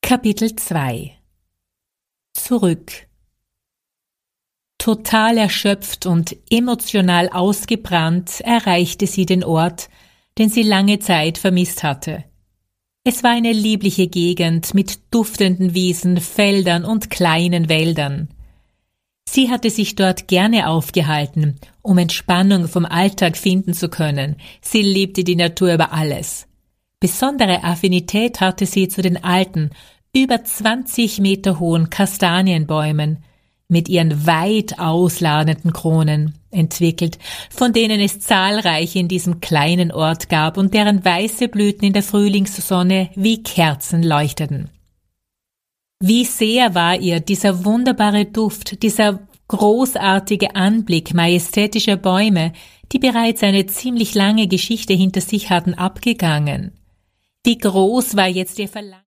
Kapitel 2 Zurück. Total erschöpft und emotional ausgebrannt erreichte sie den Ort, den sie lange Zeit vermisst hatte. Es war eine liebliche Gegend mit duftenden Wiesen, Feldern und kleinen Wäldern. Sie hatte sich dort gerne aufgehalten, um Entspannung vom Alltag finden zu können. Sie liebte die Natur über alles. Besondere Affinität hatte sie zu den alten, über 20 Meter hohen Kastanienbäumen mit ihren weit ausladenden Kronen entwickelt, von denen es zahlreiche in diesem kleinen Ort gab und deren weiße Blüten in der Frühlingssonne wie Kerzen leuchteten. Wie sehr war ihr dieser wunderbare Duft, dieser großartige Anblick majestätischer Bäume, die bereits eine ziemlich lange Geschichte hinter sich hatten, abgegangen. Wie groß war jetzt ihr Verlangen